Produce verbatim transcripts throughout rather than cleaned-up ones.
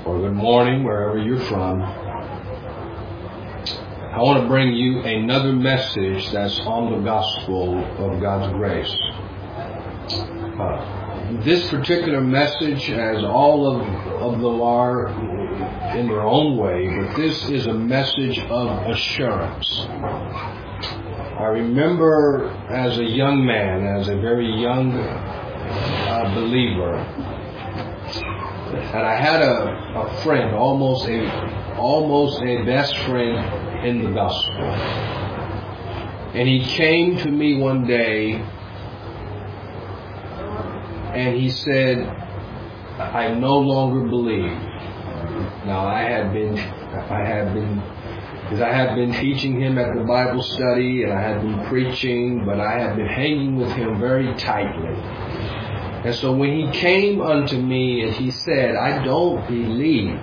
or good morning, wherever you're from. I want to bring you another message that's on the gospel of God's grace. Uh, this particular message, as all of, of them are in their own way, but this is a message of assurance. I remember as a young man, as a very young uh, believer, that I had a, a friend, almost a almost a best friend in the gospel. And he came to me one day and he said, I no longer believe. Now I had been I had been because I had been teaching him at the Bible study and I had been preaching, but I had been hanging with him very tightly. And so when he came unto me and he said, I don't believe,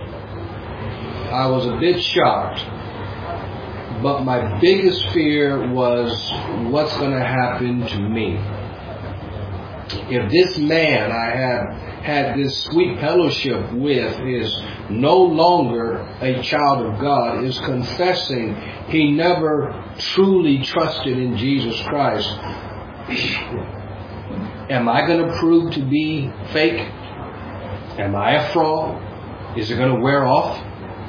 I was a bit shocked. But my biggest fear was what's going to happen to me. If this man I had had this sweet fellowship with is no longer a child of God, is confessing he never truly trusted in Jesus Christ, am I going to prove to be fake? Am I a fraud? Is it going to wear off?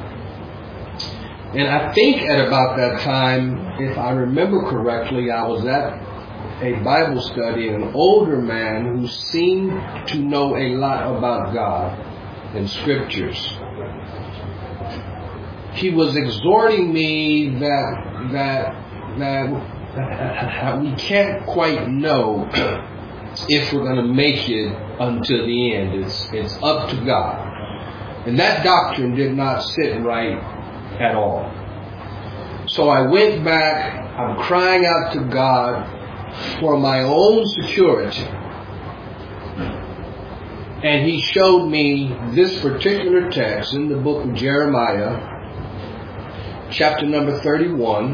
And I think at about that time, if I remember correctly, I was at a Bible study, and an older man who seemed to know a lot about God and scriptures. He was exhorting me that that that, that we can't quite know if we're going to make it until the end. It's it's up to God. And that doctrine did not sit right at all. So I went back, I'm crying out to God for my own security. And he showed me this particular text in the book of Jeremiah, chapter number thirty-one.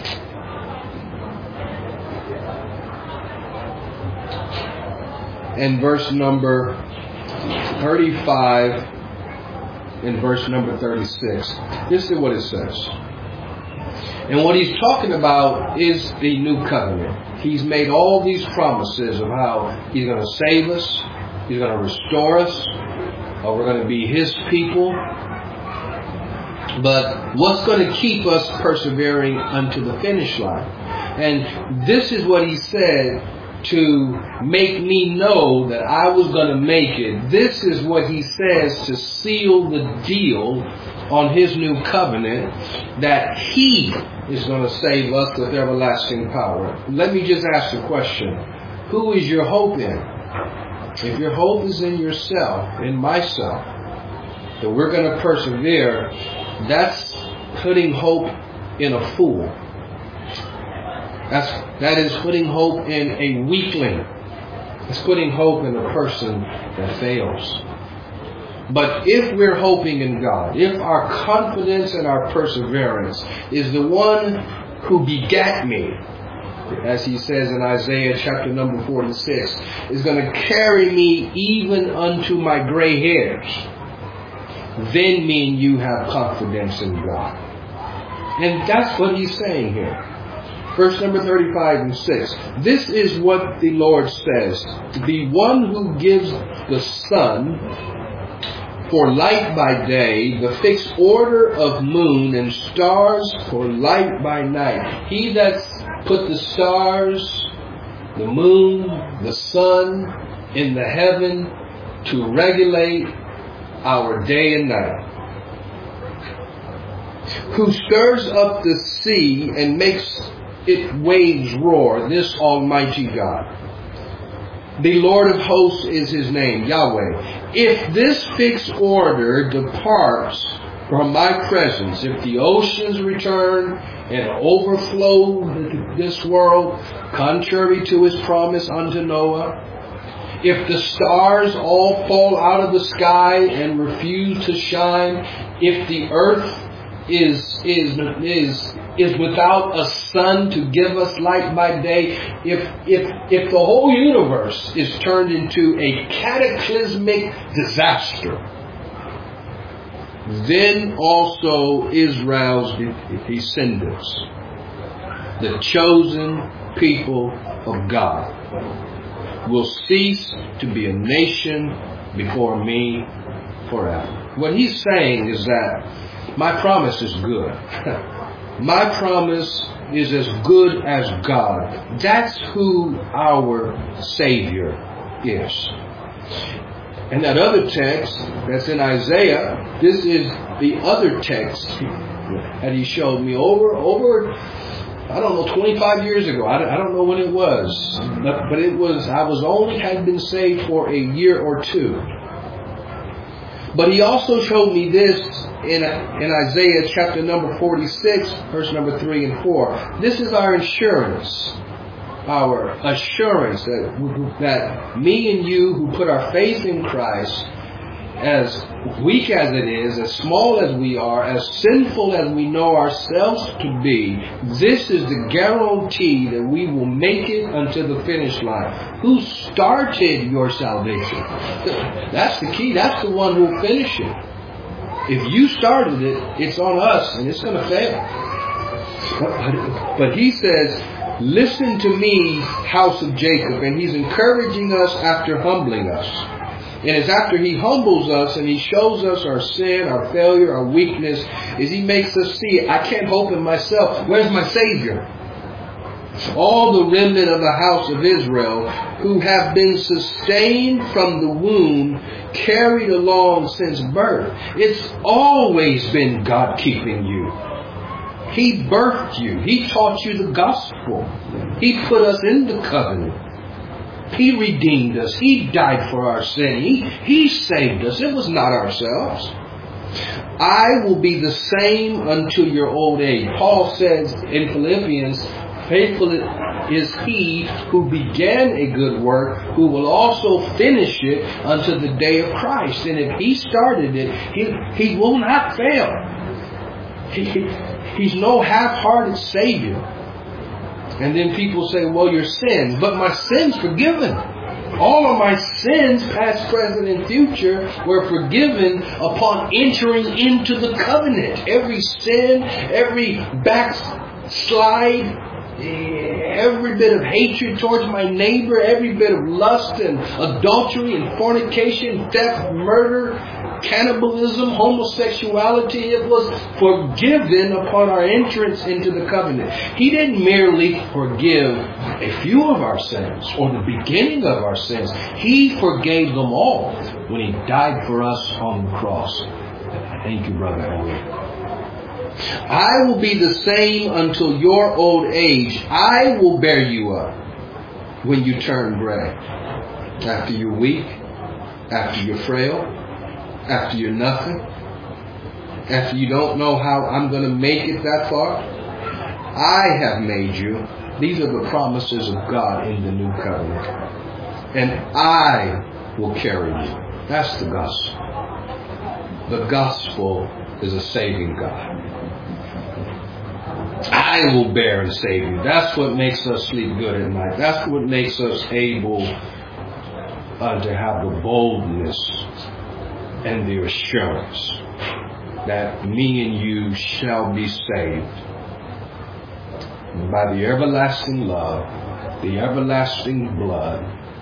And verse number thirty-five and verse number thirty-six. This is what it says. And what he's talking about is the new covenant. He's made all these promises of how he's going to save us, he's going to restore us, or we're going to be his people. But what's going to keep us persevering unto the finish line? And this is what he said to make me know that I was going to make it. This is what he says to seal the deal on his new covenant, that he is going to save us with everlasting power. Let me just ask the question, who is your hope in? If your hope is in yourself, in myself, that we're going to persevere, that's putting hope in a fool. That's, that is putting hope in a weakling. It's putting hope in a person that fails. But if we're hoping in God, if our confidence and our perseverance is the one who begat me, as he says in Isaiah chapter number forty-six, is going to carry me even unto my gray hairs, then me and you have confidence in God. And that's what he's saying here. Verse number thirty-five and six. This is what the Lord says. The one who gives the sun for light by day, the fixed order of moon and stars for light by night. He that's put the stars, the moon, the sun in the heaven to regulate our day and night. Who stirs up the sea and makes its waves roar, this Almighty God. The Lord of hosts is his name, Yahweh. If this fixed order departs from my presence, if the oceans return and overflow this world, contrary to his promise unto Noah, if the stars all fall out of the sky and refuse to shine, if the earth is is is is without a sun to give us light by day, if if if the whole universe is turned into a cataclysmic disaster, then also Israel's descendants, the chosen people of God, will cease to be a nation before me forever. What he's saying is that my promise is good. My promise is as good as God. That's who our Savior is. And that other text that's in Isaiah, this is the other text that he showed me over, over, I don't know, twenty-five years ago. I don't, I don't know when it was. But, but it was, I was only had been saved for a year or two. But he also showed me this in, in Isaiah chapter number forty-six, verse number three and four. This is our insurance. Our assurance that, that me and you who put our faith in Christ, as weak as it is, as small as we are, as sinful as we know ourselves to be, this is the guarantee that we will make it unto the finish line. Who started your salvation? That's the key. That's the one who will finish it. If you started it, it's on us and it's going to fail. But, but he says, listen to me, house of Jacob. And he's encouraging us after humbling us. And it's after he humbles us and he shows us our sin, our failure, our weakness, is he makes us see, I can't hope in myself. Where's my Savior? All the remnant of the house of Israel who have been sustained from the womb, carried along since birth. It's always been God keeping you. He birthed you. He taught you the gospel. He put us in the covenant. He redeemed us. He died for our sin. He, he saved us. It was not ourselves. I will be the same until your old age. Paul says in Philippians, faithful is he who began a good work, who will also finish it until the day of Christ. And if he started it, he, he will not fail. He, he's no half-hearted Savior. And then people say, well, your sins. But my sins forgiven. All of my sins, past, present, and future, were forgiven upon entering into the covenant. Every sin, every backslide, every bit of hatred towards my neighbor, every bit of lust and adultery and fornication, theft, murder, cannibalism, homosexuality, it was forgiven upon our entrance into the covenant. He didn't merely forgive a few of our sins or the beginning of our sins. He forgave them all when he died for us on the cross. Thank you, Brother Henry. I will be the same until your old age. I will bear you up when you turn gray. After you're weak, after you're frail, after you're nothing, after you don't know how I'm going to make it that far, I have made you. These are the promises of God in the new covenant. And I will carry you. That's the gospel. The gospel is a saving God. I will bear and save you. That's what makes us sleep good at night. That's what makes us able uh, to have the boldness and the assurance that me and you shall be saved by the everlasting love, the everlasting blood,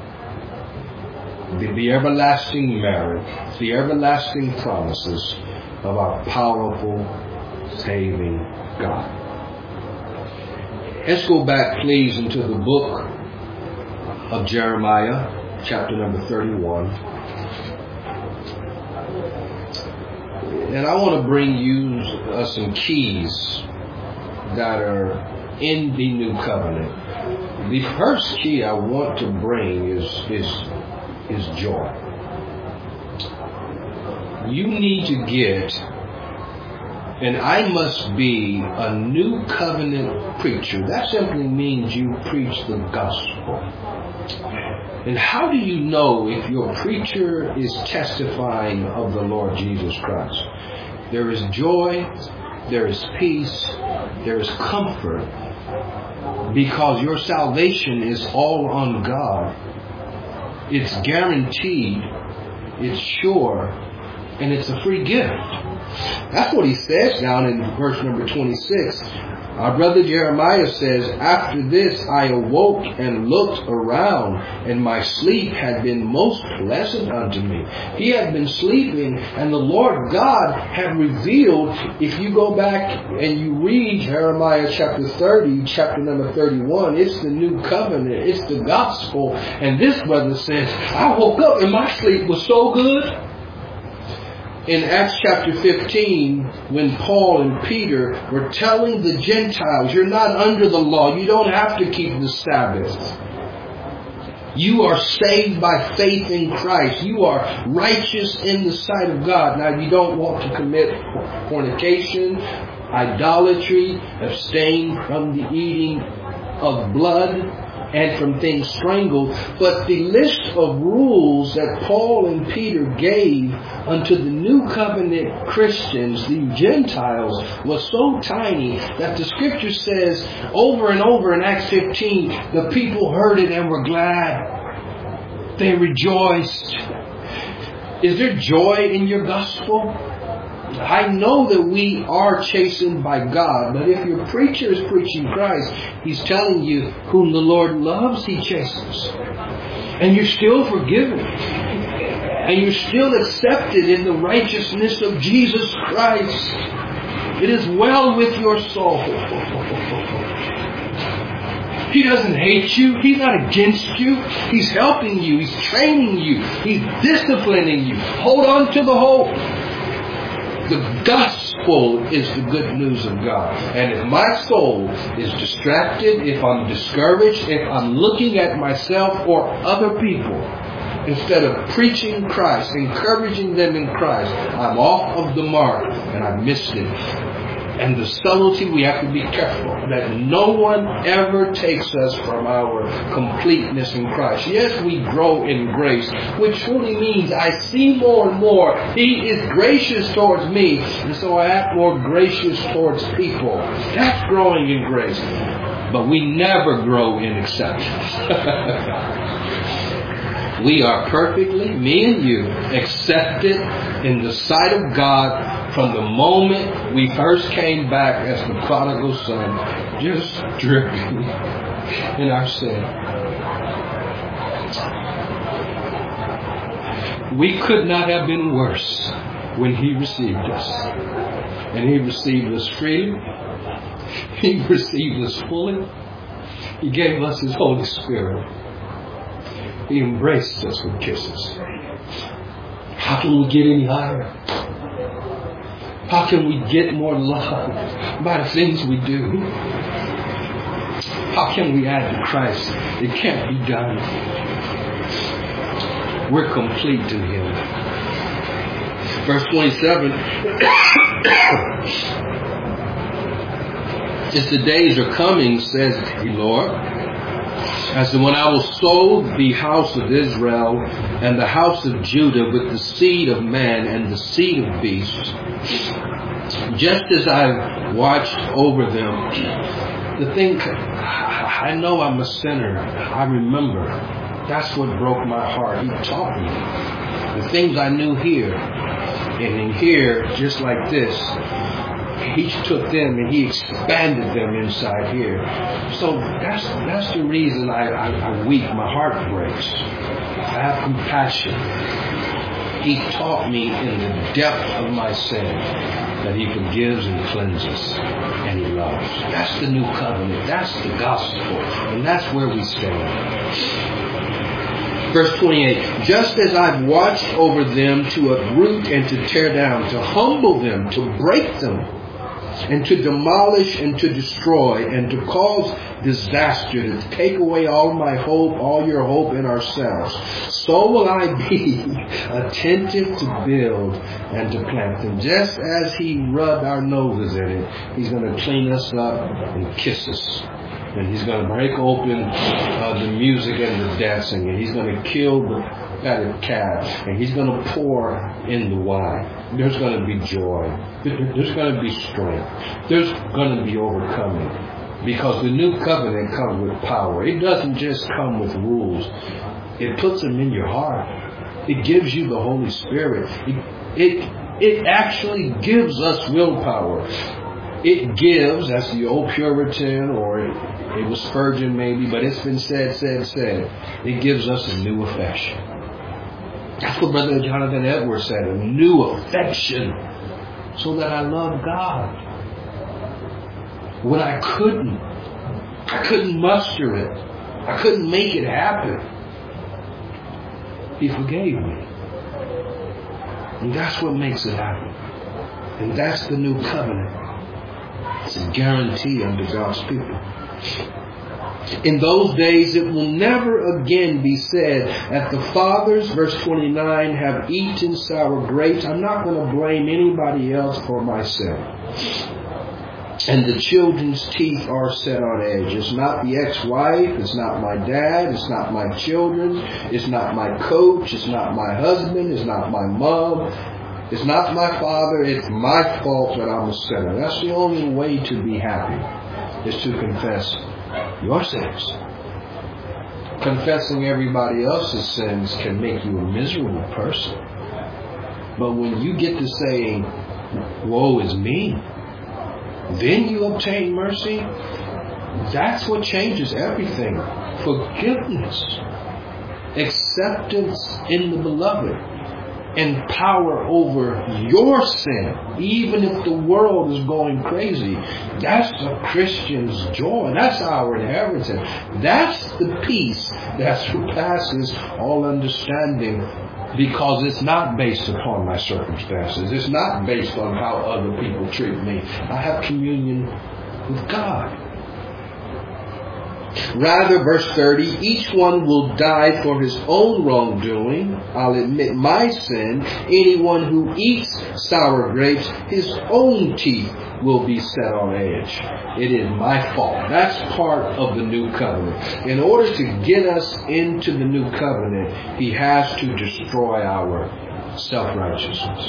the, the everlasting merit, the everlasting promises of our powerful, saving God. Let's go back, please, into the book of Jeremiah, chapter number thirty-one. And I want to bring you uh, some keys that are in the new covenant. The first key I want to bring is, is, is joy. You need to get, and I must be, a new covenant preacher. That simply means you preach the gospel. And how do you know if your preacher is testifying of the Lord Jesus Christ? There is joy, there is peace, there is comfort, because your salvation is all on God. It's guaranteed, it's sure, and it's a free gift. That's what he says down in verse number twenty-six. Our brother Jeremiah says, after this I awoke and looked around, and my sleep had been most pleasant unto me. He had been sleeping, and the Lord God had revealed, if you go back and you read Jeremiah chapter thirty, chapter number thirty-one, it's the new covenant, it's the gospel. And this brother says, I woke up and my sleep was so good. In Acts chapter fifteen, when Paul and Peter were telling the Gentiles, you're not under the law, you don't have to keep the Sabbath. You are saved by faith in Christ. You are righteous in the sight of God. Now, you don't want to commit fornication, idolatry, abstain from the eating of blood, and from things strangled. But the list of rules that Paul and Peter gave unto the new covenant Christians, the Gentiles, was so tiny that the scripture says over and over in Acts fifteen, the people heard it and were glad. They rejoiced. Is there joy in your gospel? I know that we are chastened by God, but if your preacher is preaching Christ, he's telling you, whom the Lord loves, he chastens. And you're still forgiven. And you're still accepted in the righteousness of Jesus Christ. It is well with your soul. He doesn't hate you. He's not against you. He's helping you. He's training you. He's disciplining you. Hold on to the hope. The gospel is the good news of God. And if my soul is distracted, if I'm discouraged, if I'm looking at myself or other people, instead of preaching Christ, encouraging them in Christ, I'm off of the mark and I missed it. And the subtlety, we have to be careful that no one ever takes us from our completeness in Christ. Yes, we grow in grace, which truly means I see more and more. He is gracious towards me, and so I act more gracious towards people. That's growing in grace. But we never grow in acceptance. We are perfectly, me and you, accepted in the sight of God from the moment we first came back as the prodigal son, just dripping in our sin. We could not have been worse when he received us. And he received us freely. He received us fully. He gave us his Holy Spirit. He embraced us with kisses. How can we get any higher? How can we get more love by the things we do? How can we add to Christ? It can't be done. We're complete in him. Verse twenty-seven. It's the days are coming, says the Lord, as the when I will sow the house of Israel and the house of Judah with the seed of man and the seed of beasts, just as I've watched over them. The thing, I know I'm a sinner. I remember. That's what broke my heart. He taught me. The things I knew here. And in here, just like this, he took them and he expanded them inside here. So that's that's the reason I, I, I weep. My heart breaks. I have compassion. He taught me in the depth of my sin that he forgives and cleanses and he loves. That's the new covenant. That's the gospel. And that's where we stand. Verse twenty-eight, just as I've watched over them to uproot and to tear down, to humble them, to break them, and to demolish and to destroy and to cause disaster, to take away all my hope, all your hope in ourselves, so will I be attentive to build and to plant them. Just as he rubbed our noses in it, he's going to clean us up and kiss us. And he's going to break open uh, the music and the dancing. And he's going to kill the fatted calf. And he's going to pour in the wine. There's going to be joy. There's going to be strength. There's going to be overcoming. Because the new covenant comes with power. It doesn't just come with rules. It puts them in your heart. It gives you the Holy Spirit. It, it, it actually gives us willpower. It gives, that's the old Puritan, or it, it was Spurgeon maybe, but it's been said, said, said. It gives us a new affection. That's what Brother Jonathan Edwards said, a new affection, so that I love God. When I couldn't, I couldn't muster it. I couldn't make it happen. He forgave me. And that's what makes it happen. And that's the new covenant. It's a guarantee under God's people. In those days it will never again be said that the fathers, verse twenty-nine, have eaten sour grapes. I'm not going to blame anybody else for my sin. And the children's teeth are set on edge. It's not the ex-wife. It's not my dad. It's not my children. It's not my coach. It's not my husband. It's not my mom. It's not my father. It's my fault that I'm a sinner. That's the only way to be happy, is to confess your sins. Confessing everybody else's sins can make you a miserable person. But when you get to saying, woe is me, then you obtain mercy. That's what changes everything. Forgiveness, acceptance in the beloved, and power over your sin, even if the world is going crazy. That's a Christian's joy. That's our inheritance. That's the peace that surpasses all understanding, because it's not based upon my circumstances. It's not based on how other people treat me. I have communion with God. Rather, verse thirty, each one will die for his own wrongdoing. I'll admit my sin. Anyone who eats sour grapes, his own teeth will be set on edge. It is my fault. That's part of the new covenant. In order to get us into the new covenant, he has to destroy our self-righteousness.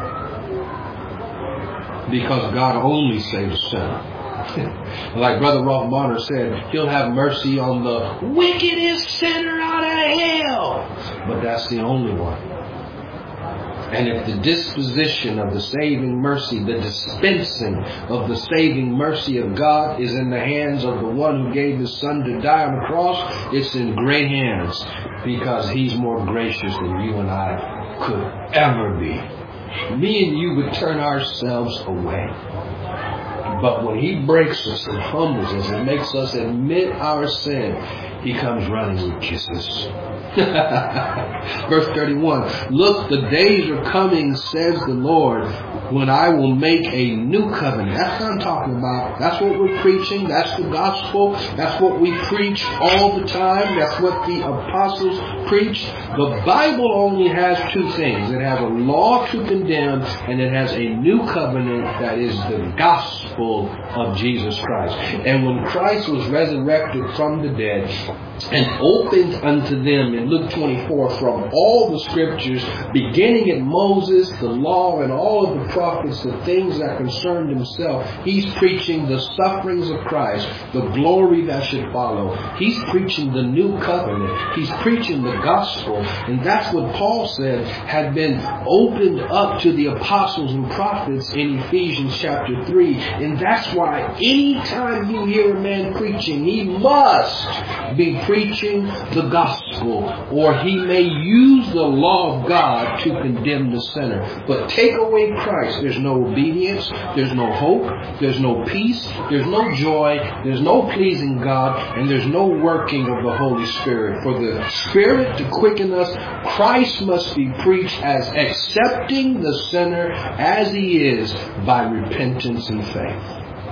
Because God only saves sinner. Like Brother Ralph Bonner said, he'll have mercy on the wickedest sinner out of hell. But that's the only one. And if the disposition of the saving mercy, the dispensing of the saving mercy of God is in the hands of the one who gave his son to die on the cross, it's in great hands, because he's more gracious than you and I could ever be. Me and you would turn ourselves away. But when he breaks us and humbles us and makes us admit our sin, he comes running with kisses. Verse thirty-one, look, the days are coming, says the Lord, when I will make a new covenant. That's what I'm talking about. That's what we're preaching. That's the gospel. That's what we preach all the time. That's what the apostles preach. The Bible only has two things. It has a law to condemn, and it has a new covenant that is the gospel of Jesus Christ. And when Christ was resurrected from the dead and opened unto them in Luke twenty-four from all the scriptures, beginning at Moses, the law, and all of the prophets, the things that concerned himself, he's preaching the sufferings of Christ, the glory that should follow. He's preaching the new covenant. He's preaching the gospel. And that's what Paul said had been opened up to the apostles and prophets in Ephesians chapter three. And that's why anytime you hear a man preaching, he must be preaching the gospel, or he may use the law of God to condemn the sinner. But take away Christ, there's no obedience, there's no hope, there's no peace, there's no joy, there's no pleasing God, and there's no working of the Holy Spirit. For the Spirit to quicken us, Christ must be preached as accepting the sinner as he is by repentance and faith.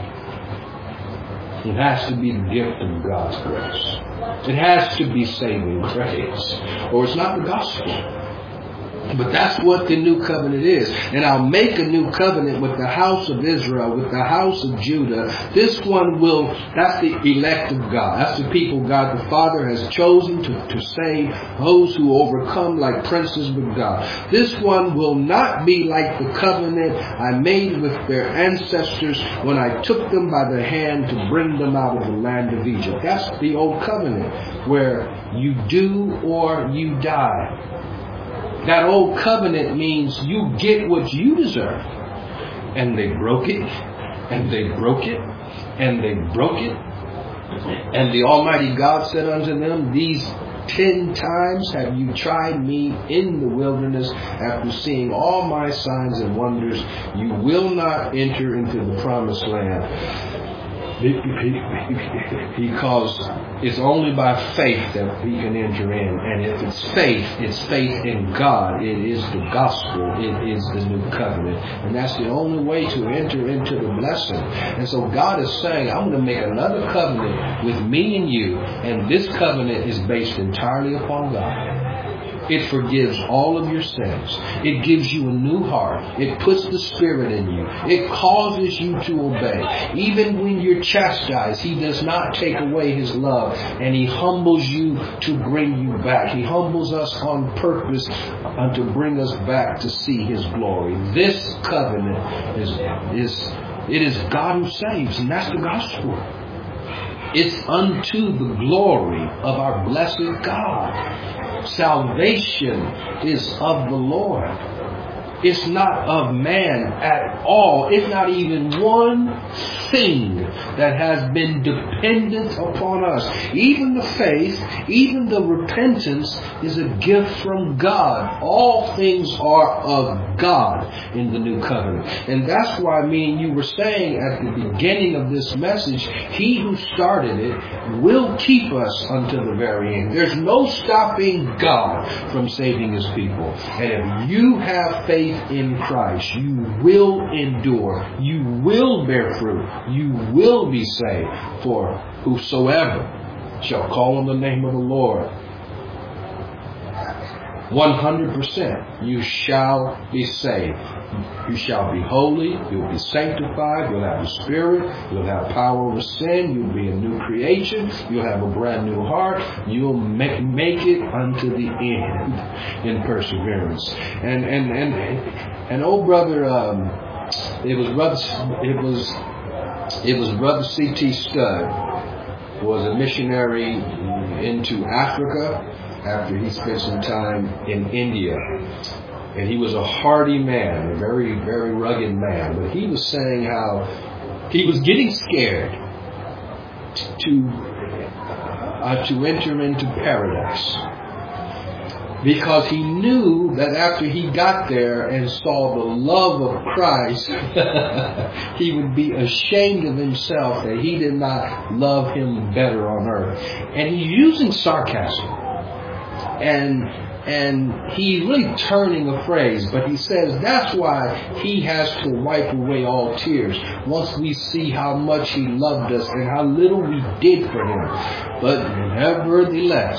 It has to be the gift of God's grace. It has to be saving grace, or it's not the gospel. But that's what the new covenant is. And I'll make a new covenant with the house of Israel, with the house of Judah. This one will, that's the elect of God. That's the people God the Father has chosen to, to save those who overcome like princes with God. This one will not be like the covenant I made with their ancestors when I took them by the hand to bring them out of the land of Egypt. That's the old covenant, where you do or you die. That old covenant means you get what you deserve. And they broke it, and they broke it, and they broke it. And the Almighty God said unto them, these ten times have you tried me in the wilderness. After seeing all my signs and wonders, you will not enter into the promised land. Because it's only by faith that we can enter in. And if it's faith, it's faith in God. It is the gospel. It is the new covenant. And that's the only way to enter into the blessing. And so God is saying, I'm going to make another covenant with me and you. And this covenant is based entirely upon God. It forgives all of your sins. It gives you a new heart. It puts the Spirit in you. It causes you to obey. Even when you're chastised, He does not take away His love. And He humbles you to bring you back. He humbles us on purpose uh, to bring us back to see His glory. This covenant is, is, it is God who saves, and that's the gospel. It's unto the glory of our blessed God. Salvation is of the Lord. It's not of man at all. It's not even one thing that has been dependent upon us. Even the faith, even the repentance is a gift from God. All things are of God in the new covenant. And that's why me and you were saying at the beginning of this message, He who started it will keep us unto the very end. There's no stopping God from saving His people. And if you have faith in Christ, you will endure. You will bear fruit. You will be saved. For whosoever shall call on the name of the Lord, one hundred percent you shall be saved. You shall be holy. You'll be sanctified. You'll have the Spirit. You'll have power over sin. You'll be a new creation. You'll have a brand new heart. You'll make, make it unto the end in perseverance. And and and and oh brother, um, it was brother, it was it was brother C T Studd, was a missionary into Africa after he spent some time in India. And he was a hardy man, a very, very rugged man. But he was saying how he was getting scared to uh, to enter into paradise. Because he knew that after he got there and saw the love of Christ, he would be ashamed of himself that he did not love Him better on earth. And he's using sarcasm. And And he's really turning a phrase, but he says that's why He has to wipe away all tears once we see how much He loved us and how little we did for Him. But nevertheless,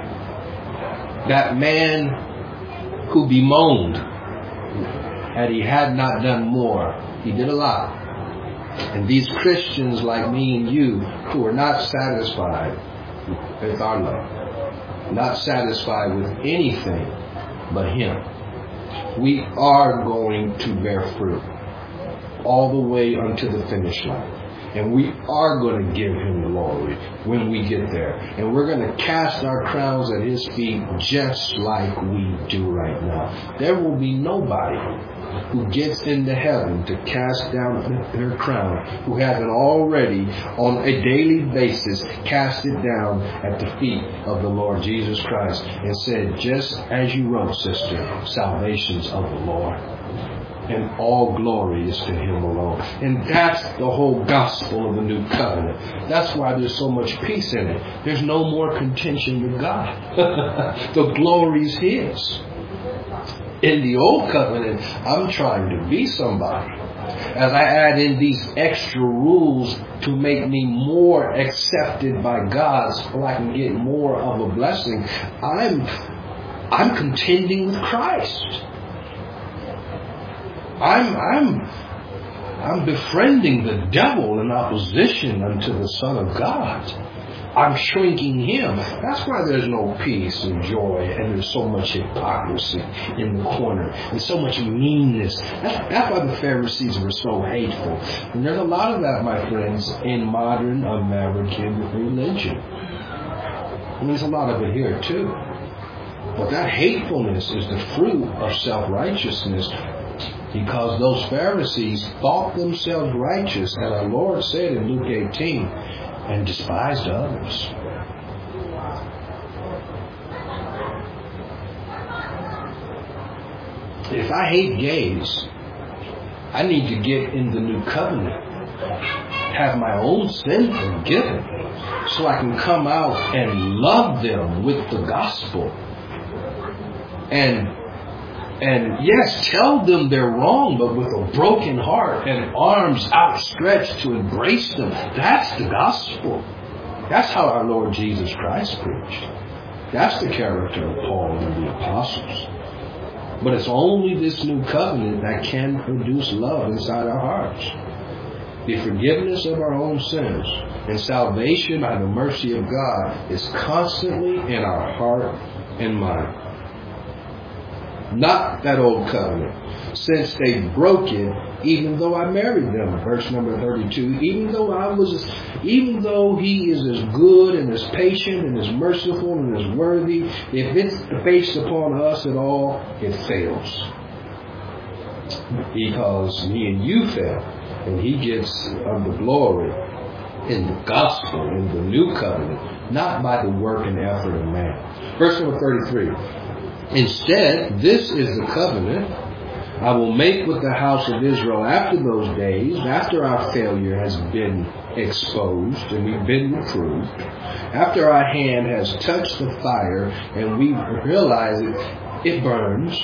that man who bemoaned that he had not done more, he did a lot. And these Christians like me and you who are not satisfied with our love, not satisfied with anything but Him, we are going to bear fruit all the way unto the finish line. And we are going to give Him glory when we get there. And we're going to cast our crowns at His feet just like we do right now. There will be nobody who gets into heaven to cast down their crown who hasn't already, on a daily basis, cast it down at the feet of the Lord Jesus Christ and said, just as you wrote, sister, salvation's of the Lord. And all glory is to Him alone. And that's the whole gospel of the new covenant. That's why there's so much peace in it. There's no more contention with God. The glory's His. In the old covenant, I'm trying to be somebody. As I add in these extra rules to make me more accepted by God so I can get more of a blessing, I'm, I'm contending with Christ. I'm, I'm, I'm befriending the devil in opposition unto the Son of God. I'm shrinking Him. That's why there's no peace and joy, and there's so much hypocrisy in the corner, and so much meanness. That's, that's why the Pharisees were so hateful. And there's a lot of that, my friends, in modern American religion. And there's a lot of it here too. But that hatefulness is the fruit of self-righteousness, because those Pharisees thought themselves righteous, as our Lord said in Luke eighteen, and despised others. If I hate gays, I need to get in the new covenant, have my own sin forgiven, so I can come out and love them with the gospel. And And yes, tell them they're wrong, but with a broken heart and arms outstretched to embrace them. That's the gospel. That's how our Lord Jesus Christ preached. That's the character of Paul and the apostles. But it's only this new covenant that can produce love inside our hearts. The forgiveness of our own sins and salvation by the mercy of God is constantly in our heart and mind. Not that old covenant, since they broke it, even though I married them. Verse number thirty-two. Even though I was, even though He is as good and as patient and as merciful and as worthy, if it's based upon us at all, it fails. Because me and you fail, and He gets of the glory in the gospel, in the new covenant, not by the work and effort of man. Verse number thirty-three. Instead, this is the covenant I will make with the house of Israel after those days, after our failure has been exposed and we've been reproved, after our hand has touched the fire and we realize it, it burns.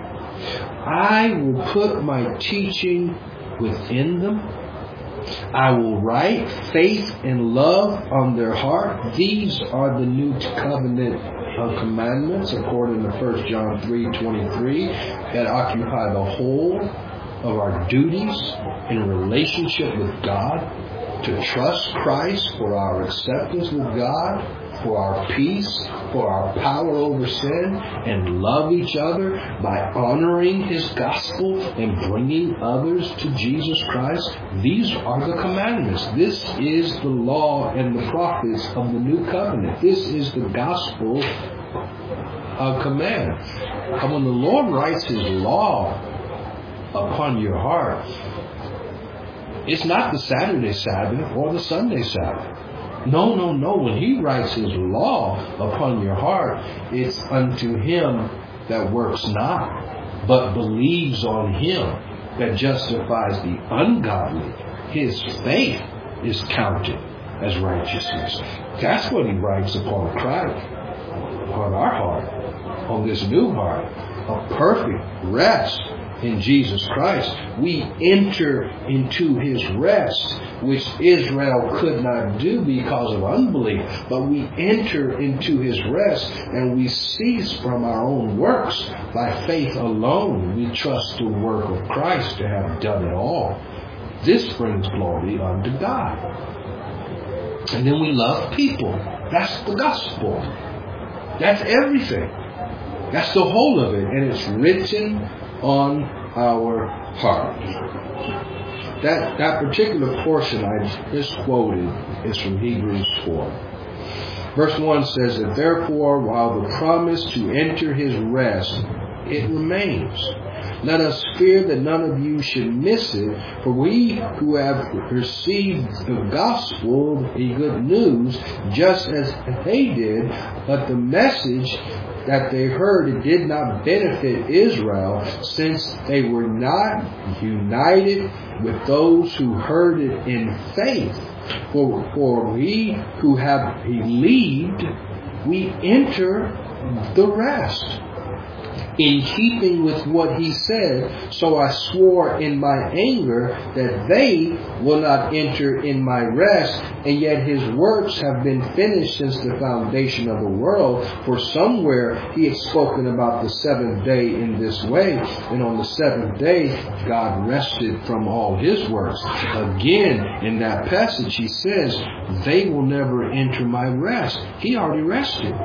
I will put my teaching within them. I will write faith and love on their heart. These are the new covenant of commandments, according to First John three twenty-three, that occupy the whole of our duties in relationship with God, to trust Christ for our acceptance with God, for our peace, for our power over sin, and love each other by honoring His gospel and bringing others to Jesus Christ. These are the commandments. This is the law and the prophets of the new covenant. This is the gospel of command. And when the Lord writes His law upon your heart, it's not the Saturday Sabbath or the Sunday Sabbath. No, no, no. When He writes His law upon your heart, it's unto him that works not, but believes on Him that justifies the ungodly. His faith is counted as righteousness. That's what He writes upon Christ, upon our heart, on this new heart, a perfect rest in Jesus Christ. We enter into His rest, which Israel could not do because of unbelief. But we enter into His rest and we cease from our own works. By faith alone, we trust the work of Christ to have done it all. This brings glory unto God. And then we love people. That's the gospel. That's everything. That's the whole of it. And it's written on our heart. That that particular portion I just quoted is from Hebrews four. Verse one says that therefore, while the promise to enter His rest, it remains. Let us fear that none of you should miss it, for we who have received the gospel, the good news, just as they did, but the message that they heard, it did not benefit Israel, since they were not united with those who heard it in faith. For, for we who have believed, we enter the rest, in keeping with what He said. So I swore in my anger that they will not enter in my rest, and yet His works have been finished since the foundation of the world. For somewhere He had spoken about the seventh day in this way, and on the seventh day God rested from all His works. Again, in that passage He says, they will never enter my rest. He already rested.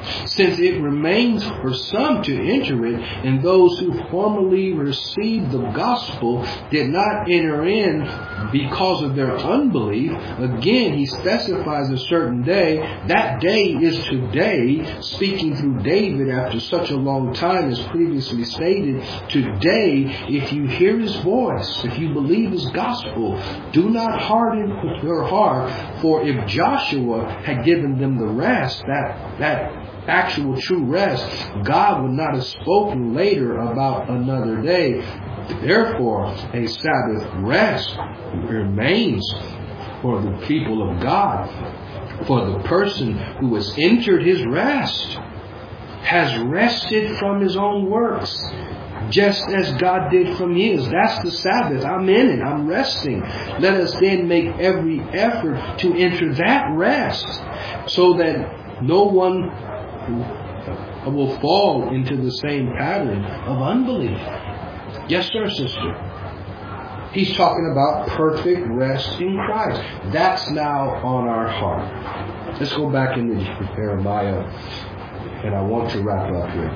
since it remains for some to enter it, and those who formerly received the gospel did not enter in because of their unbelief. Again, he specifies a certain day. That day is today, speaking through David after such a long time as previously stated. Today, if you hear his voice, if you believe his gospel, do not harden your heart, for if Joshua had given them the rest, that that actual true rest, God would not have spoken later about another day. Therefore, a Sabbath rest remains for the people of God. For the person who has entered his rest has rested from his own works, just as God did from his. That's the Sabbath. I'm in it. I'm resting. Let us then make every effort to enter that rest, so that no one will fall into the same pattern of unbelief. Yes, sir, sister. He's talking about perfect rest in Christ. That's now on our heart. Let's go back into Jeremiah, and I want to wrap up here.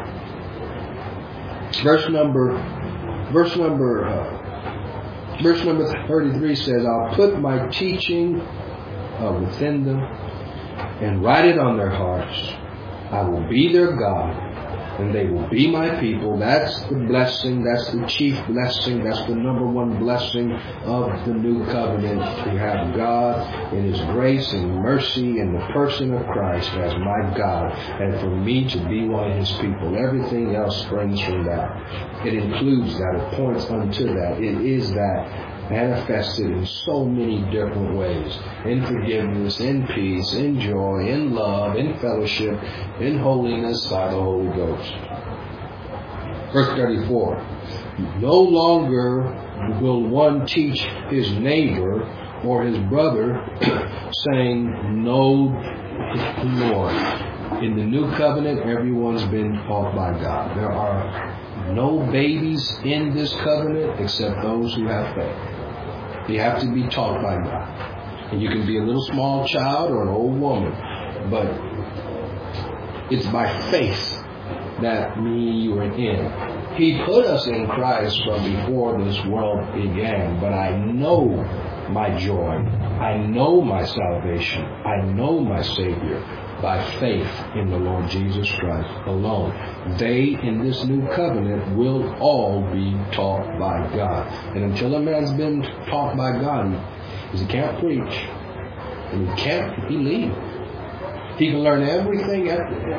Verse number, verse number, uh, verse number thirty-three says, "I'll put my teaching uh, within them, and write it on their hearts. I will be their God, and they will be my people." That's the blessing. That's the chief blessing. That's the number one blessing of the new covenant. To have God in his grace and mercy in the person of Christ as my God, and for me to be one of his people. Everything else springs from that. It includes that. It points unto that. It is that, manifested in so many different ways. In forgiveness, in peace, in joy, in love, in fellowship, in holiness by the Holy Ghost. Verse thirty-four. "No longer will one teach his neighbor or his brother, saying, Know the Lord." In the new covenant, everyone's been taught by God. There are no babies in this covenant except those who have faith. They have to be taught by God. And you can be a little small child or an old woman, but it's by faith that me and you are in. He put us in Christ from before this world began, but I know my joy. I know my salvation. I know my Savior by faith in the Lord Jesus Christ alone. They, in this new covenant, will all be taught by God. And until a man's been taught by God, he, he can't preach, and he can't believe. He can learn everything at the,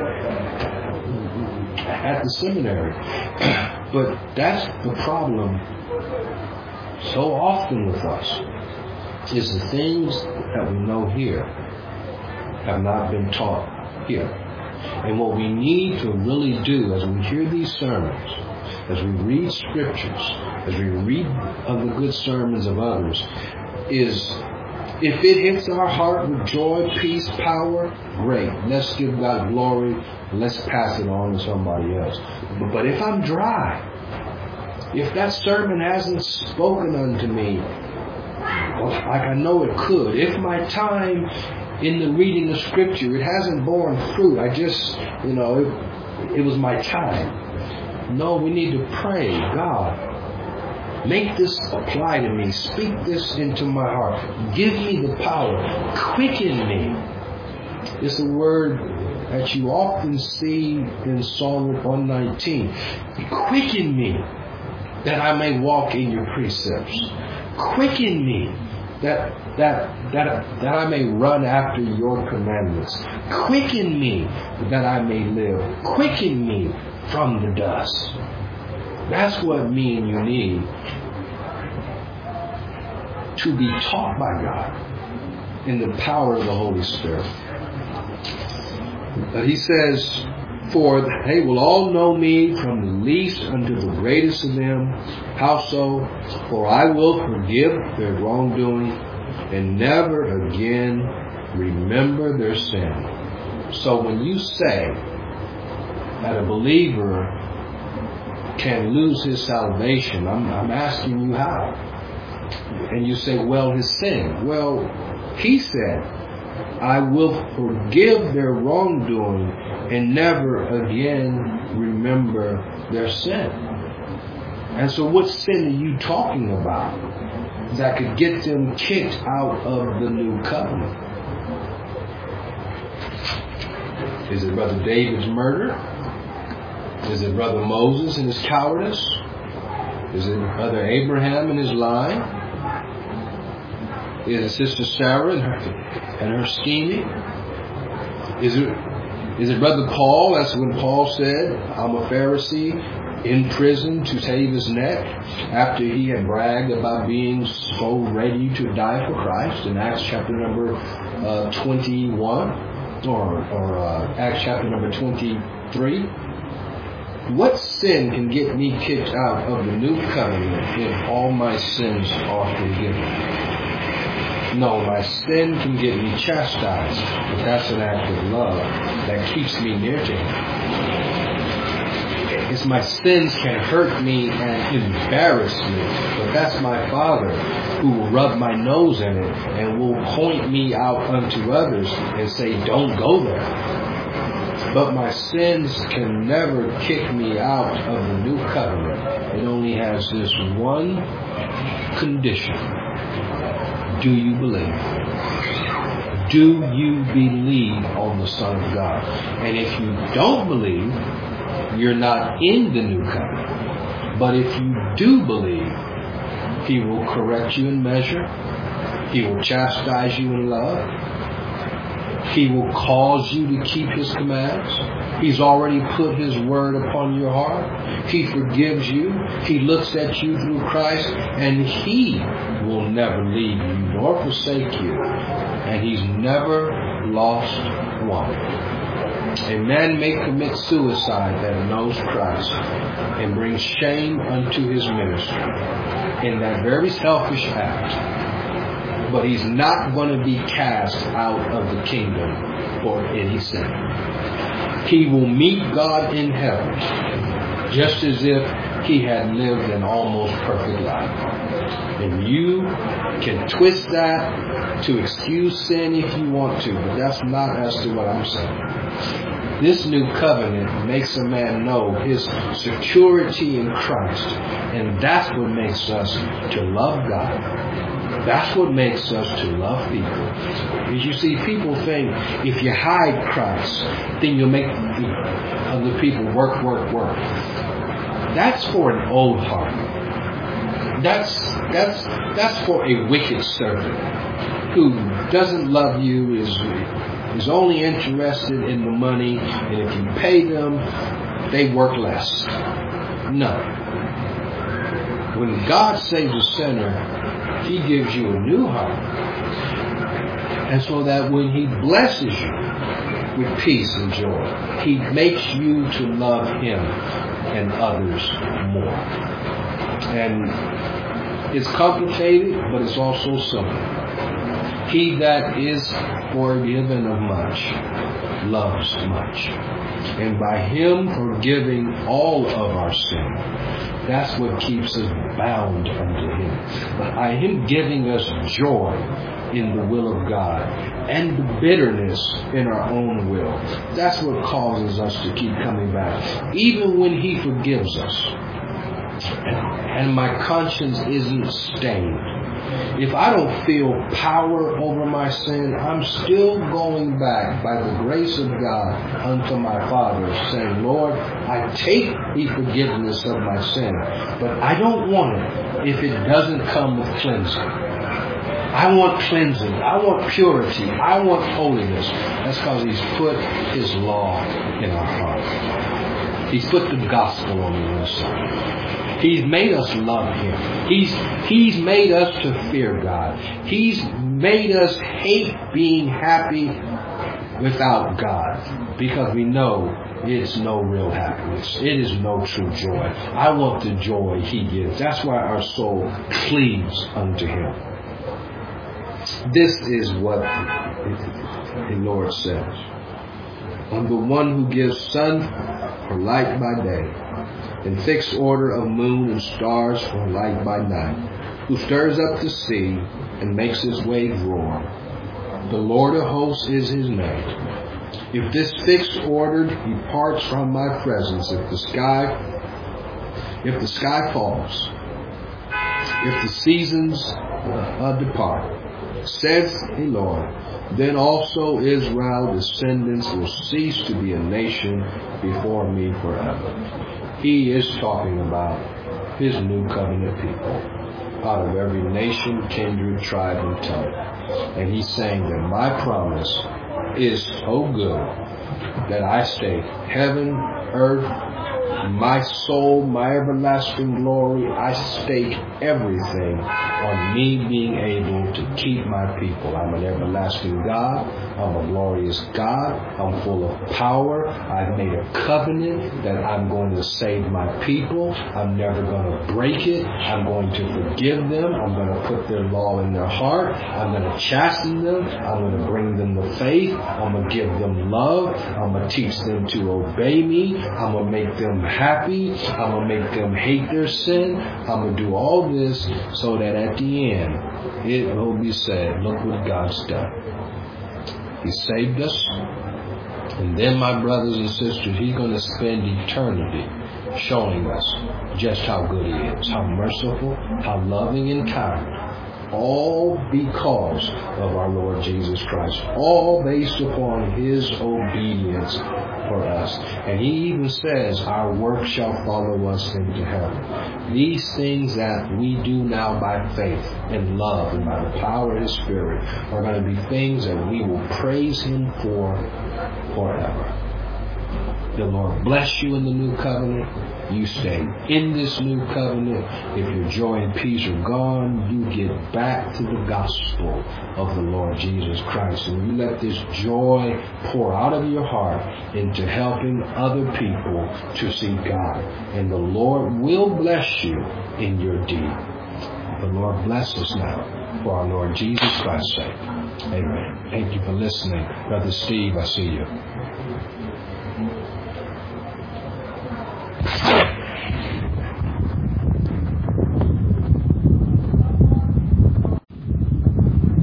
at the seminary. But that's the problem so often with us, is the things that we know here have not been taught here. And what we need to really do as we hear these sermons, as we read scriptures, as we read of the good sermons of others, is if it hits our heart with joy, peace, power, great. Let's give God glory. Let's pass it on to somebody else. But, but if I'm dry, if that sermon hasn't spoken unto me like I know it could, if my time in the reading of Scripture, it hasn't borne fruit, I just, you know, it, it was my time. No, we need to pray, God, make this apply to me. Speak this into my heart. Give me the power. Quicken me. It's a word that you often see in Psalm one nineteen. Quicken me that I may walk in your precepts. Quicken me that that that that I may run after your commandments. Quicken me that I may live. Quicken me from the dust. That's what me and you need, to be taught by God in the power of the Holy Spirit. But he says, "For they will all know me, from the least unto the greatest of them. How so? For I will forgive their wrongdoing, and never again remember their sin." So when you say that a believer can lose his salvation, I'm, I'm asking you, how? And you say, well, his sin. Well, he said, I will forgive their wrongdoing and never again remember their sin. And so what sin are you talking about that could get them kicked out of the new covenant? Is it Brother David's murder? Is it Brother Moses and his cowardice? Is it Brother Abraham and his lying? Is it Sister Sarah and her, and her scheming? Is it is it Brother Paul? That's when Paul said, I'm a Pharisee in prison to save his neck, after he had bragged about being so ready to die for Christ in Acts chapter number uh, twenty-one, or, or uh, Acts chapter number twenty-three. What sin can get me kicked out of the new covenant if all my sins are forgiven? No, my sin can get me chastised, but that's an act of love that keeps me near to Him. It's my sins can hurt me and embarrass me, but that's my Father who will rub my nose in it and will point me out unto others and say, don't go there. But my sins can never kick me out of the new covenant. It only has this one condition. Do you believe? Do you believe on the Son of God? And if you don't believe, you're not in the new covenant. But if you do believe, He will correct you in measure. He will chastise you in love. He will cause you to keep His commands. He's already put His word upon your heart. He forgives you. He looks at you through Christ, and He will never leave you nor forsake you. And He's never lost one. A man may commit suicide that knows Christ and brings shame unto his ministry in that very selfish act. But he's not going to be cast out of the kingdom for any sin. He will meet God in heaven just as if he had lived an almost perfect life. And you can twist that to excuse sin if you want to, but that's not as to what I'm saying. This new covenant makes a man know his security in Christ, and that's what makes us to love God. That's what makes us to love people. As you see, people think if you hide Christ, then you'll make other people work, work, work. That's for an old heart. That's that's that's for a wicked servant who doesn't love you, is is only interested in the money, and if you pay them, they work less. No. When God saves a sinner, He gives you a new heart. And so that when He blesses you with peace and joy, He makes you to love Him and others more. And it's complicated, but it's also simple. He that is forgiven of much loves much. And by Him forgiving all of our sin, that's what keeps us bound unto Him. But by Him giving us joy in the will of God and the bitterness in our own will, that's what causes us to keep coming back. Even when He forgives us and my conscience isn't stained, if I don't feel power over my sin, I'm still going back by the grace of God unto my Father, saying, Lord, I take the forgiveness of my sin, but I don't want it if it doesn't come with cleansing. I want cleansing. I want purity. I want holiness. That's because He's put His law in our heart. He's put the gospel on the inside. He's made us love Him. He's He's made us to fear God. He's made us hate being happy without God, because we know it's no real happiness. It is no true joy. I want the joy He gives. That's why our soul cleaves unto Him. This is what the Lord says. I'm the one who gives sun for light by day, and fixed order of moon and stars for light by night, who stirs up the sea and makes its waves roar. The Lord of hosts is his name. If this fixed order departs from my presence, if the sky, if the sky falls, if the seasons uh, depart, says the Lord, then also Israel's descendants will cease to be a nation before me forever. He is talking about his new covenant people out of every nation, kindred, tribe, and tongue. And he's saying that my promise is so good that I stake heaven, earth, my soul, my everlasting glory. I stake everything on me being able to keep my people. I'm an everlasting God. I'm a glorious God. I'm full of power. I've made a covenant that I'm going to save my people. I'm never going to break it. I'm going to forgive them. I'm going to put their law in their heart. I'm going to chasten them. I'm going to bring them to faith. I'm going to give them love. I'm going to teach them to obey me. I'm going to make them happy. I'm going to make them hate their sin. I'm going to do all this so that at the end it will be said, look what God's done. He saved us. And then, my brothers and sisters, he's going to spend eternity showing us just how good he is, how merciful, how loving and kind. All because of our Lord Jesus Christ. All based upon his obedience for us. And he even says, our work shall follow us into heaven. These things that we do now by faith and love and by the power of his Spirit are going to be things that we will praise him for forever. The Lord bless you in the new covenant. You stay in this new covenant. If your joy and peace are gone, you get back to the gospel of the Lord Jesus Christ. And you let this joy pour out of your heart into helping other people to see God. And the Lord will bless you in your deed. The Lord bless us now for our Lord Jesus Christ's sake. Amen. Thank you for listening. Brother Steve, I see you.